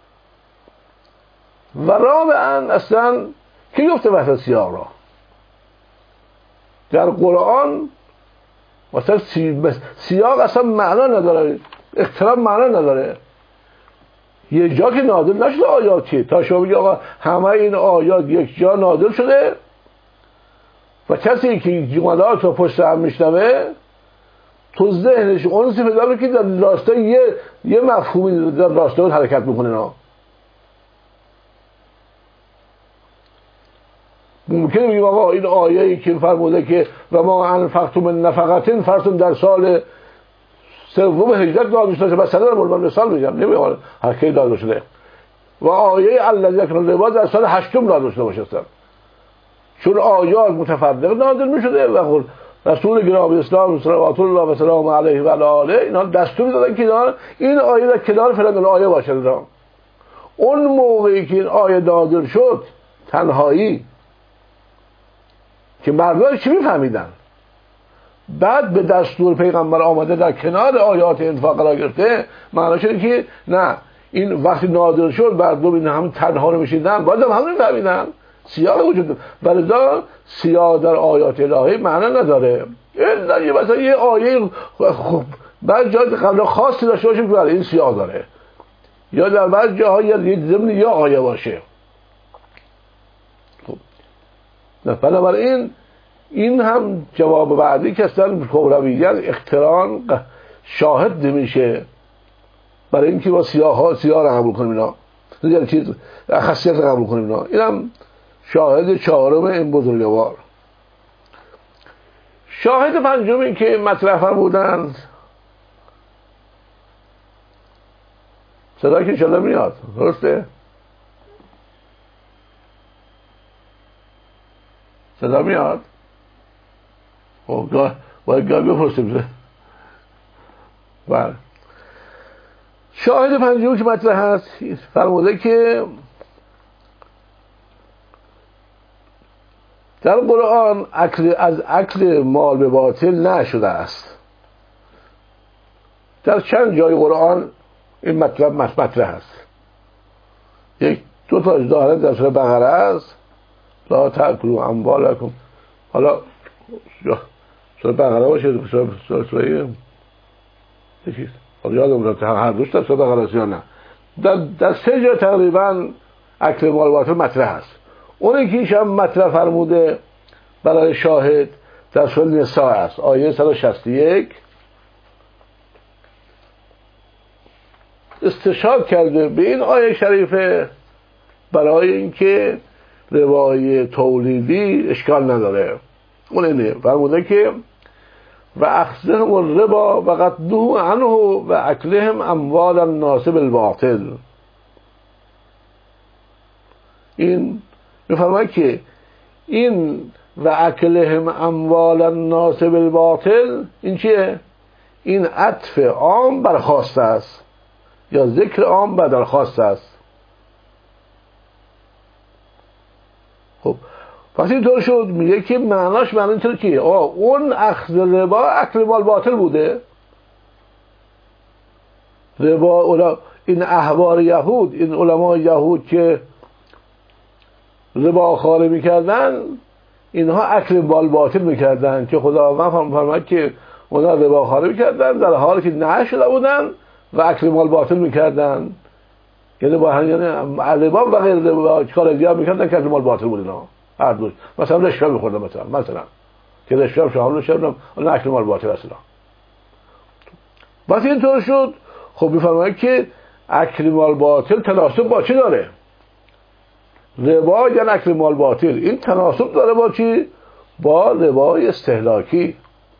Speaker 1: و رابعا اصلا کی گفته وحدت سیاق را؟ در قرآن مثلا سیاق اصلا معنا نداره، اقتراب معنا نداره. یه جا که نازل نشده آیاتی تا شما بگی آقا همه این آیات یک جا نازل شده و کسی که جملات رو پشت هم میشنوه تو ذهنش اون سی پیدا که در راستای یه مفهومی در راستای حرکت میکنه. نه ممکنه بگیم آقا این آیه‌ای که فرموده که و ما انفقتم من نفقه فرض در سال سوم هجرت نازل شده، مثلا من مثال میگم، نمیگم هر کی نازل شده، و آیه الذی یکرون ربا در سال هشتم نازل شده باشه، چون آیات متفرقه نازل میشده و رسول گرامی اسلام صلوات الله و سلام علیه و آله اینا دستور دادن که این آیه در کنار فلان آیه باشه. اون موقعی که این آیه نازل شد تنهایی که مردم چی میفهمیدن، بعد به دستور پیغمبر آمده در کنار آیات انفاق قرار گرفته، معناش اینه که نه این وقتی نازل شد مردم این هم تنها رو میشیدن باید هم میفهمیدن سیاق وجود، ولی سیاق در آیات الهی معنا نداره. این مثلا یه آیه بعد جای قبل خاصی داشته باشه که این سیاق داره، یا در بعض جاها یه ضمن یا آیه باشه. خب بنابراین این هم جواب بعدی که اصلا کبرویت اقتران شاهد نمیشه برای اینکه با سیاه رو قبول کنیم اینا، یعنی چیز خاصیت رو قبول کنیم اینا. اینم شاهد چهارم این بزرگوار. شاهد پنجمی که مطرح فرمودند صدا که انشالله میاد، درسته؟ صدا میاد؟ باید گاه بپرسیم. بله. شاهد پنجمی که مطرح هست فرموده که در قرآن از اکل مال به باطل نشده است. در چند جای قرآن این مطرح هست. یک دو تا ظاهرا در سوره بقره است، لا تأکلوا اموالکم، حالا سوره بقره باشه سوره چیز یادم رفت هر دوش در سوره بقره است یا نه، در سه جا تقریبا اکل مال باطل مطرح است. اون یکیش هم مطرح فرموده برای شاهد در سوره نساء است، آیه 161 استشهاد کرده به این آیه شریفه برای اینکه روای تولیدی اشکال نداره. اون اینه فرموده که و اخذهم الربا و قطعوا عنه و اکلهم اموال الناس بالباطل. این میفرماید که این و اکلهم اموال الناس بالباطل این چیه؟ این عطف عام بر خاص است یا ذکر عام بر خاص است. خب وقتی اینطور شد میگه که معناش معنی اینطور که اون اخذ ربا اکل مال باطل بوده. ربا این احبار یهود، این علمای یهود که ربا خواری میکردن اینها اکل مال باطل میکردن که خداوند فرمود که اونا ربا خواری میکردن در حالی که نه شده بودن و اکل مال باطل میکردن، یعنی با هم یعنی ربا و غیر ربا کار دیگه میکردن که اکل مال باطل بود اینا هر دو. مثلا رشوه میخوردن، مثلا که رشوه هم شامل شدن اون اکل مال باطل است. وقتی اینطور شد خب میفرماید که اکل مال باطل تناسب با چی داره؟ ربا یا اکل مال باطل این تناسب داره با چی؟ با ربای استهلاکی.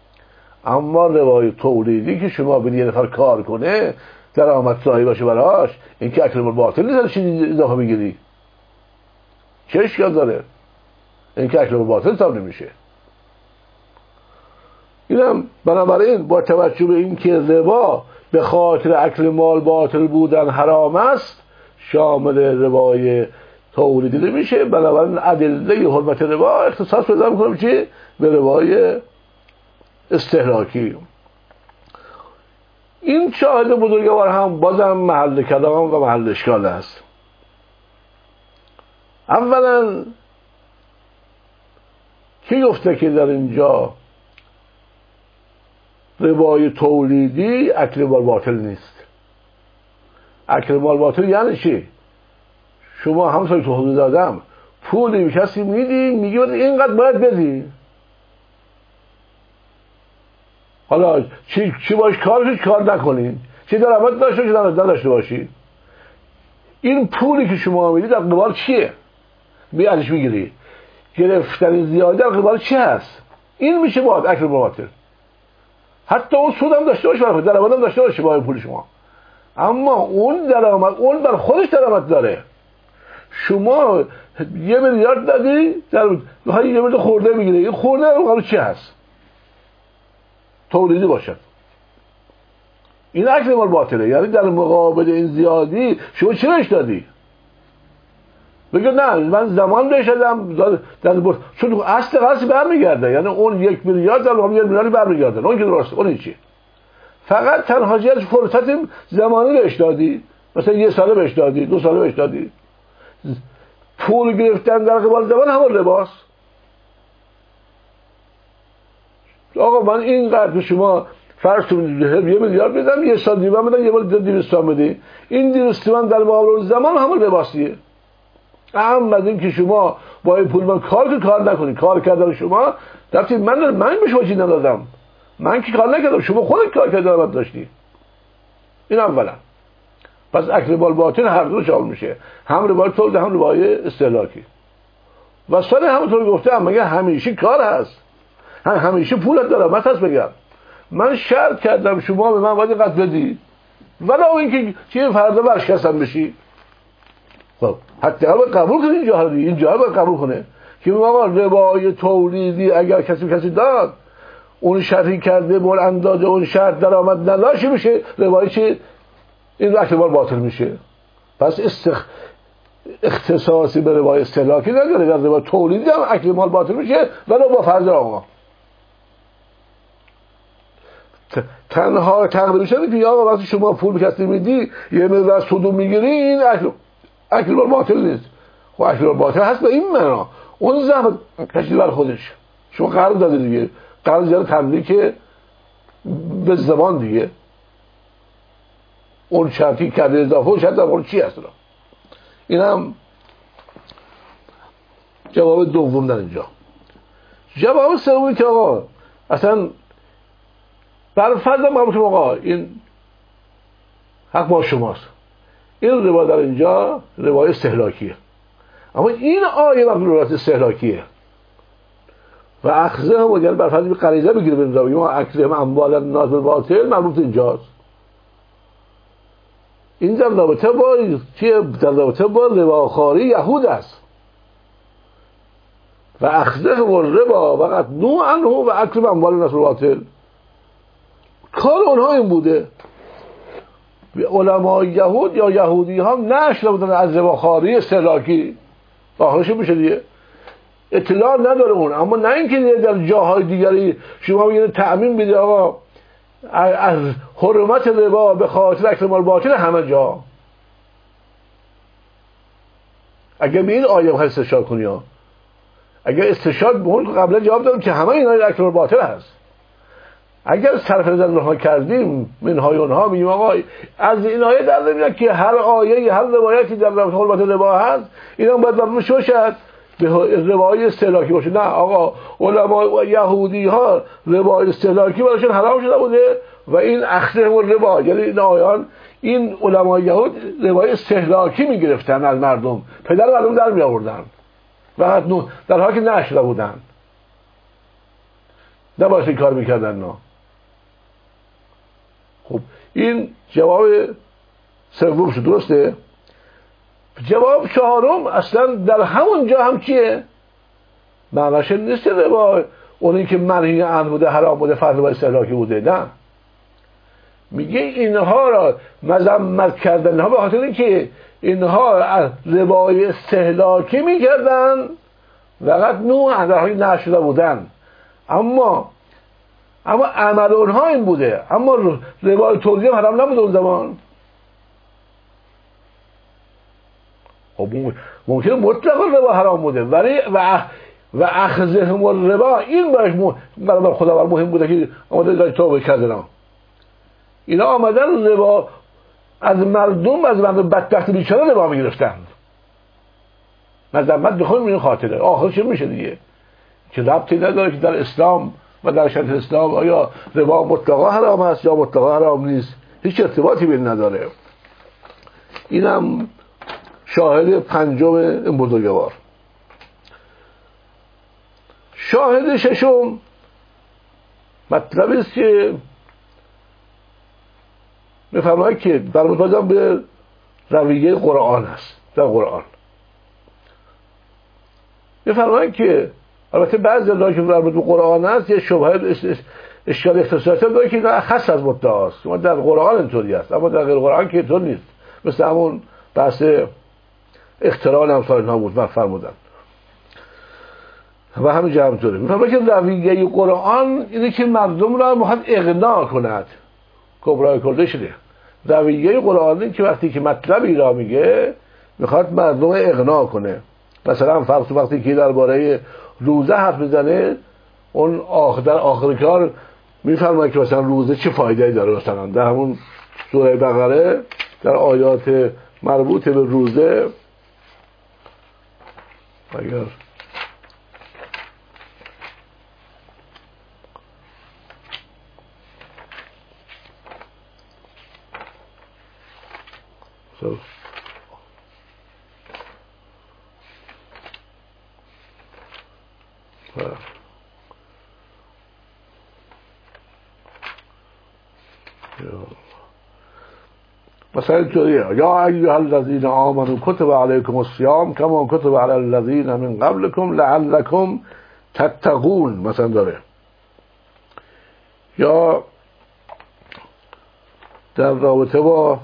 Speaker 1: اما روای تولیدی که شما بدید یه نفر کار کنه درآمدزایی باشه براش، این که اکل باطل نیست چیزی اضافه بگیری، چه اشکال داره؟ این که اکل باطل حساب نمیشه. اینم بنابراین با توجه به این که ربا به خاطر اکل مال باطل بودن حرام است، شامل روای تولیدی نمیشه. بنابراین ادله حرمت ربا اختصاص پیدا میکنه چی؟ به روای استهلاکی. این شاهد بزرگوار هم بازم محل کلام و محل اشکال است. اولا کی گفته که در اینجا ربای تولیدی اکل مال باطل نیست؟ اکل مال باطل یعنی چی؟ شما همونطور تو حضور دادم پولی به کسی میدی، میگی اینقدر باید بدی، حالا چی باش کار نکنین، چی درآمد داشته چی نداشته باشی، این پولی که شما میدید در قبال چیه؟ ازش میگیری، گرفتن زیاده در قبال چی هست؟ این میشه باید اکل باطل. حتی اون سود هم داشته باشه، درآمد هم داشته باشه با پول شما، اما اون درآمد اون در خودش درآمد داره. شما 1 میلیارد دادی، در 1 میلیارد خورده میگیره، این خورده قبال چی هست؟ تولیدی باشد. این اکل مال باطله. یعنی در مقابل این زیادی شما چی بهش دادی؟ بگه نه من زمان بهش دادم چون اصل قضیه برمیگرده، یعنی اون 1 میلیارد در مقابل 1 میلیارد برمیگرده، اون که درسته، اون چی؟ فقط تنها جهش فرصت زمانی بهش دادی، مثلا 1 ساله بهش دادی، 2 ساله بهش دادی. پول گرفتن در قبال زمان همون لباس. آقا من اینقدر به شما فرض کنید 1 میلیارد بدم، 1 سال دیگه بدم 1 میلیارد 200 تومن بدی، این 200 تومن در مقابل زمان همون لباسیه. اما این که شما با این پول من کار نکنید، کار کردن شما رفتی من به شما چیزی ندادم، من که کار نکردم، شما خودت کار کردن درآمد داشتی. این اولا. پس اکل مال باطل هر دو شامل میشه، هم روای تولید هم روای استهلاکی. و سال همونطور گفتم مگه همیشه کار هست، همیشه پولت درآمد هست؟ بگم من شرط کردم شما به من باید قد بدی، ولی اینکه چه فردا ورشکستم بشی، خب حتی قبول کنید اینجا رو قبول کنه که آقا روای تولیدی اگر کسی داد، اون شرطی کرده بر اندازه اون شرط درآمد نداشته میشه، روای چی؟ این اکل مال باطل میشه. پس اختصاصی به روای استهلاکی نداره، در روای تولیدی هم اکل مال باطل میشه، ولی با فرض آقا تنها تقریبا شده که آقا وقتی شما پول کسی میدی 1 میلیارد سود میگیری، این اکل مال باطل نیست. خب اکل مال باطل هست به این معنا اون زحمت کشید بر خودش، شما قرض داده دیگه، قرض زیاد تملیک به زمان دیگه، اون شرطی کرده اضافه شرط در اون چی هست؟ این هم جواب دوم در اینجا. جواب سومی که آقا اصلا بر فرض ما که آقا این حق با شماست، این ربا در اینجا روای استهلاکیه، اما این آیه وقتی روایت استهلاکیه و اخذه هم یعنی بر فرض به غریزه بگیره به ما اکل اموال الناس بالباطل مربوط اینجاست. این در رابطه با چیه؟ در رابطه با رباخواری یهود است. و اخذه و ربا وقت نو عنه و اکل اموال الناس بالباطل، کار اونها این بوده. علمای یهود یا یهودی ها نشناخته بودن از رباخواری استهلاکی، آخرش میشه دیگه اطلاع نداره اون. اما نه اینکه در جاهای دیگری شما بگید تأمین بدید آقا از حرمت ربا به خاطر اکل مال باطل همه جا. اگر به این آیه بخواید استشهاد کنی ها، اگر استشهاد به اون قبلا جواب دادم که همه اینا اکل مال باطل هست. اگر صرف نظر اونها کردیم منهای اونها میگیم آقا از این آیه در نمیاد که هر آیه هر روایتی در حرمت ربا هست اینا باید مبنی باشد به روای استهلاکی باشه. نه آقا علما یهودی ها روای استهلاکی براشون حرام شده بوده و این اخذ ربا، یعنی این آیان این علما یهود روای استهلاکی میگرفتن از مردم، پدر مردم در می آوردن و در حالی که نشده بودن، نباید این کار میکردن. نه خب این جواب سوم شد، درسته؟ جواب چهارم اصلا در همون جا هم چیه؟ معناش نیست ربا اونی که منهی عنه بوده، حرام بوده، فرض و استهلاکی بوده، نه، میگه اینها را مذمت کردن ها به خاطر اینکه اینها ربای استهلاکی میکردن، فقط نوع درهای نشده بودن، اما عمل اونها این بوده، اما ربای تولیدی هم حرام نبوده اون زمان. خب ممکنه مطلقا ربا حرام بوده، ولی و اخذهم الربا این برای خداوند مهم بوده که آمده توبه کردن. اینا آمدن ربا از مردم بدبخت بیچاره ربا میگرفتن، مذمت بخوایم این خاطره. آخر چه میشه دیگه؟ که ربطی نداره که در اسلام و در شریعت اسلام آیا ربا مطلقا حرام است یا مطلقا حرام نیست، هیچ ارتباطی بین نداره. اینم شاهد پنجم این بزرگوار. شاهد ششم مطلبی است که میفرماید که برمی‌گردم به رویه قرآن است. در قرآن میفرماید که البته بعضی از که مربوط به قرآن است یه شبهه اشکال اختصاصی داره که اینا خاص از مدعاست، ما در قرآن اینطوری است، اما در غیر قرآن که اینطور نیست. مثل همون بحث اختراع امثال اینها بود فرمودن و همین جا همطوره. میفرماید که رویه قرآن اینه که مردم را میخواد اقناع کند، کبرای کلده شده. رویه قرآن اینه که وقتی که مطلبی را میگه میخواد مردم اقناع کنه. مثلا فرض وقتی که درباره روزه حرف میزنه، اون در آخر کار میفرماید که مثلا روزه چه فایده‌ای داره. مثلا در همون سوره بقره در آیات مربوط به روزه، اگر مثلا اینطوریه: یا ایها الذین آمنوا کتب علیکم الصیام کما کتب علی الذین من قبلکم لعلکم تتقون. مثلا داره. یا در رابطه با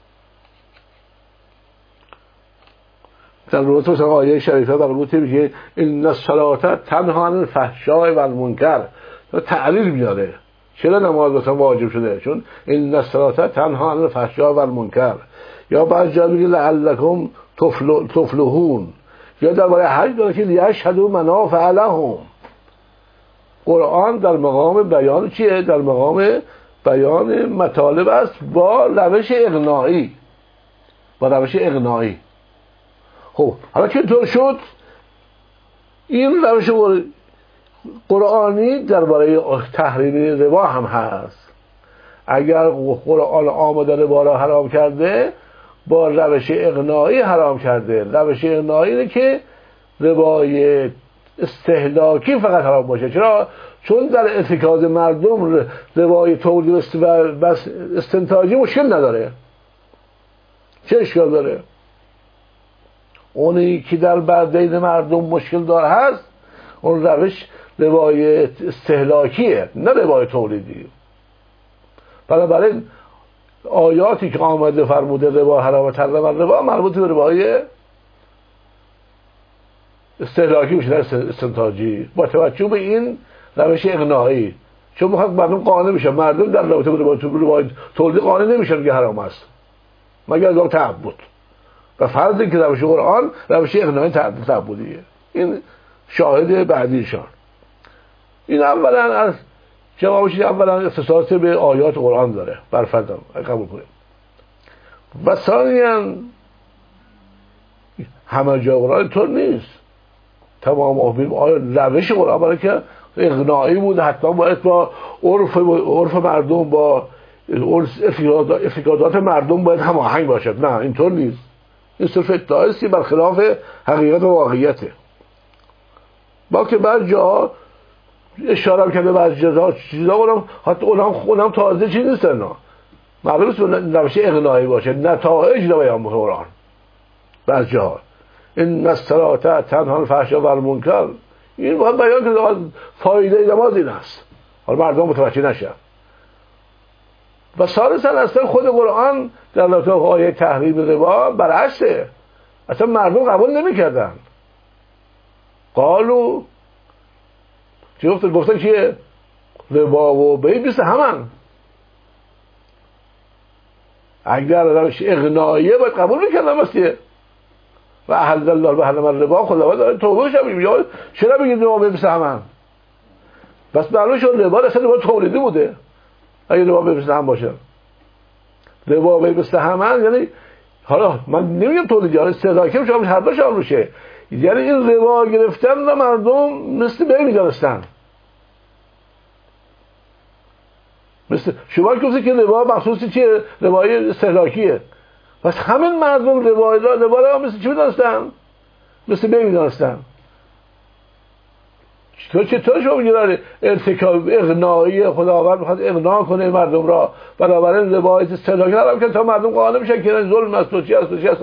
Speaker 1: مثلا آیه شریفه مربوطه میشه ان الصلاة تنها عن الفحشاء و المنکر، تعلیل میاره چرا نماز مثلا واجب شده، چون ان الصلاة تنها عن الفحشاء و المنکر. یا بعضی جا میگه لعلکم تفلحون. یا درباره حج داره که لیشهدوا منافع لهم. قرآن در مقام بیان چیه؟ در مقام بیان مطالب است با روش اقناعی. خب حالا که طور شد، این روش قرآنی درباره تحریم ربا هم هست. اگر قرآن آمده ربا را حرام کرده، با روش اقناعی حرام کرده. روش اقناعی اینه که ربای استهلاکی فقط حرام باشه. چرا؟ چون در اتکاد مردم ربای تولید و استنتاجی مشکل نداره. چه اشکال داره؟ اونی که در بین مردم مشکل دار هست، اون روش ربای استهلاکیه، نه ربای تولیدی. بنابراین آیاتی که آمده فرموده ربا حرام تحریم الربا مربوط به ربای استهلاکی میشه، نه استنتاجی، با توجه به این روش اقناعی. چون میخواد مردم قانع میشه. مردم در رابطه با ربای تولیدی قانع نمیشن که حرام است مگر از تعبد. و فرضی که روش قرآن روش اقناعی تعبدیه. این شاهد بعدیشان. این اولا از جوابش اولا اختصاص به آیات قرآن داره، برفردم قبول کنیم. و ثانیاً همه جای قرآن طور نیست. تمام آیا روش قرآن برای که اقناعی بود، حتما باید با عرف مردم، با اعتقادات مردم باید هماهنگ باشد. نه، اینطور نیست. این صرف ادعاست برخلاف حقیقت و واقعیته. با که بعض جا اشاره کرده بعض چیزا حتی اونم تازه چیز نیستن. معلوم است روش اقناعی باشه، نتایج رو بیان بکنه قرآن بعض جاها. این الصلاة تنهی عن الفحشاء و المنکر، این باید بیان که فایده نماز این است، حالا مردم متوجه نشن. و ثالثا اصلا خود قرآن در رابطه با آیه تحریم ربا برعکسه، اصلا مردم قبول نمی‌کردن. قالو چی گفتن چیه؟ ربا و بیع مثل همن. اگر روش اقناعیه باید قبول می‌کردن مسیه. و احل الله بحرم الربا، خداوند داره توبه میشه. چرا بگید ربا بیع مثل همن؟ بس معلومه شد ربا اصلا ربا تولیدی بوده. اگه ربا بیع مثل هم باشه، ربا بیع مثل همن یعنی، حالا من نمیگم تولیدی، حالا استهلاکی میشه، هر دو شامل میشه. یعنی این ربا گرفتن و مردم مثل بیع می‌دونستن. مثل شما گفتی که ربا مخصوصی چیه؟ ربای استهلاکیه. پس همین مردم ربا را مثل چی می‌دونستن؟ مثل بیع می‌دونستن. چطور شما میگید ارتکاب اقناعی، خداوند میخواد اقناع کنه مردم را، بنابراین ربایت استهلاکی حرام که تا مردم قانع بشن که ظلم است و چی است و چی است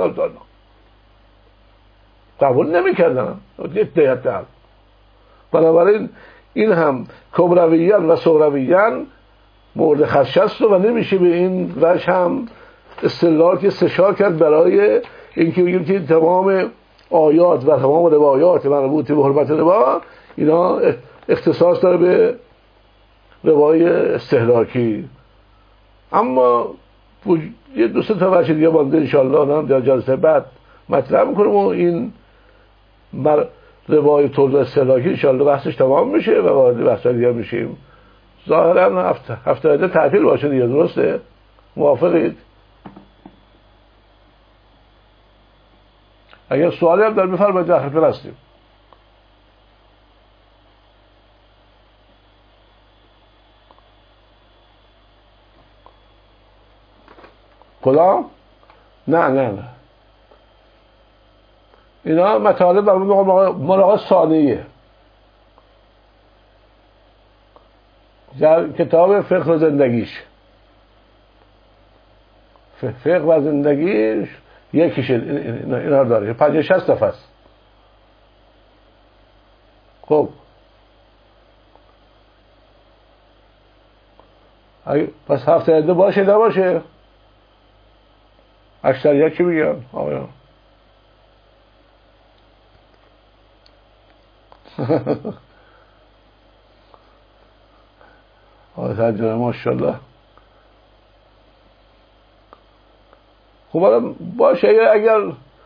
Speaker 1: قبول نمی‌کردن. اتهام. بنابراین این هم کبرویان و صغرویان مورد خدشه است و نمیشه به این وجه هم استدلال که استشار کرد برای اینکه بگیم که تمام آیات و تمام روایات مربوط به حرمت ربا اینا اختصاص داره به ربای استهلاکی. اما یه دو سه تا وجه دیگه مانده انشاءالله در جلسه بعد مطرح میکنم و این ربای تولید استهلاکی انشاءالله بحثش تمام میشه و وارد بحث دیگه میشیم. ظاهرا هفته بعد تعطیل باشه دیگه، درسته؟ موافقید؟ اگر سوالی هم در بفرمایید، در خدمت هستیم. کدام؟ نه اینا مطالب در ملاقات ثانیه در کتاب فقه و زندگیش. فقه و زندگیش یکیش اینا داره، 50-60 صفحه است. خب پس هفته عده باشه نباشه؟ اکثریت چی میگن آقایان؟ آقای تجربه ماشاءالله. خب حالا باشه اگر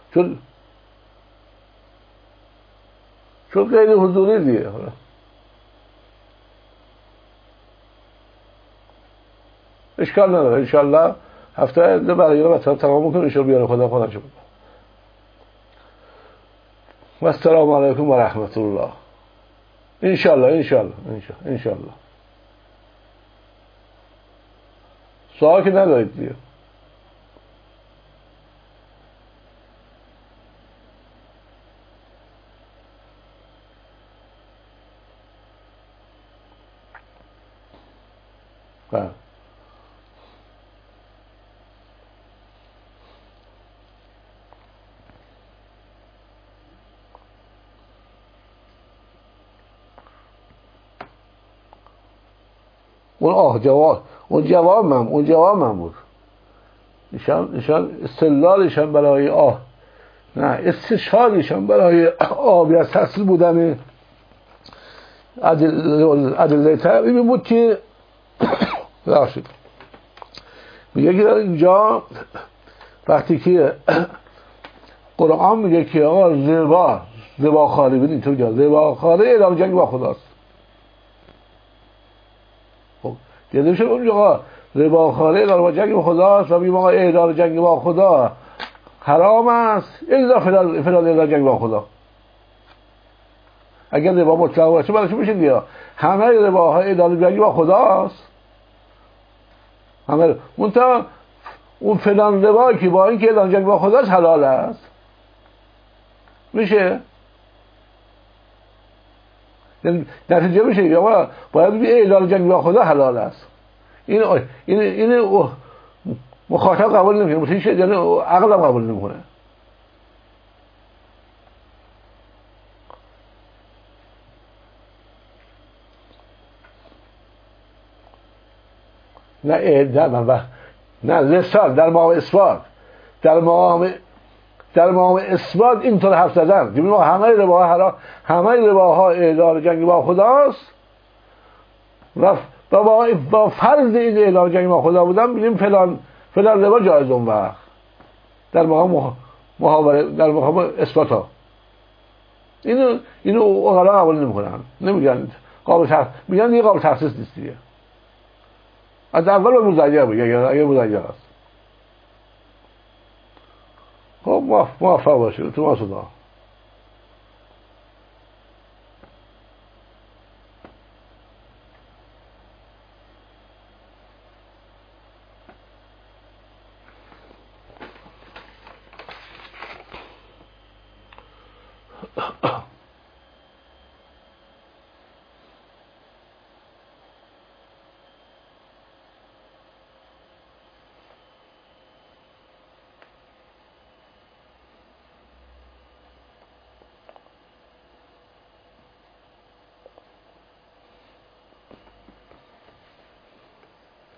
Speaker 1: چون غیر حضوری دیگه، حالا اشکال نداره. انشالله هفته برای رو مطلب تمام میکنم، انشالله بیاره خدا چه بود. و السلام علیکم و رحمت الله. انشالله سوال که ندارید دیگه. اون جواب من بود. ایشان استدلالشان برای نه استشهادشان برای آبی از تحصیل بودن ادله تعبیری بود که بخشید میگه که در اینجا وقتی که قرآن میگه که آقا ربا خاری بینید تو جا ربا خاری اعلام جنگ با خداست. خب دیده میشه اونجا ربا خاری اعلام جنگ با خداست و میگه آقا اعلام جنگ با خدا حرام است الا فلان اعلام جنگ با خدا. اگر ربا مطلق باشه برای چی میشه دیگه؟ همه رباها اعلام جنگ با خداست. همه منتها اون فلان ربا که با این که اعلام جنگ با خداست حلال است میشه. یعنی نتیجه میشه یا باید اعلام جنگ با خدا حلال است. این مخاطب قبول نمیکنه، متوجه یعنی عقلم قبول نمیکنه. نه لسان در مقام اثبات، در مقام اثبات اینطور حرف زدن که ما همه رباها اعلان جنگ با خداست و با فرض این اعلان جنگ با خدا بودن بینیم فلان ربا جایز اون وقت در مقام محاوره، در مقام اثبات ها. اینو اقلا قبول نمیکنن، نمیگن میگن دیگه قابل تخصیص نیست دیگه. از اول با مزیر بگه اگه مزیر هست. خب موفق باشید تو ما صدا.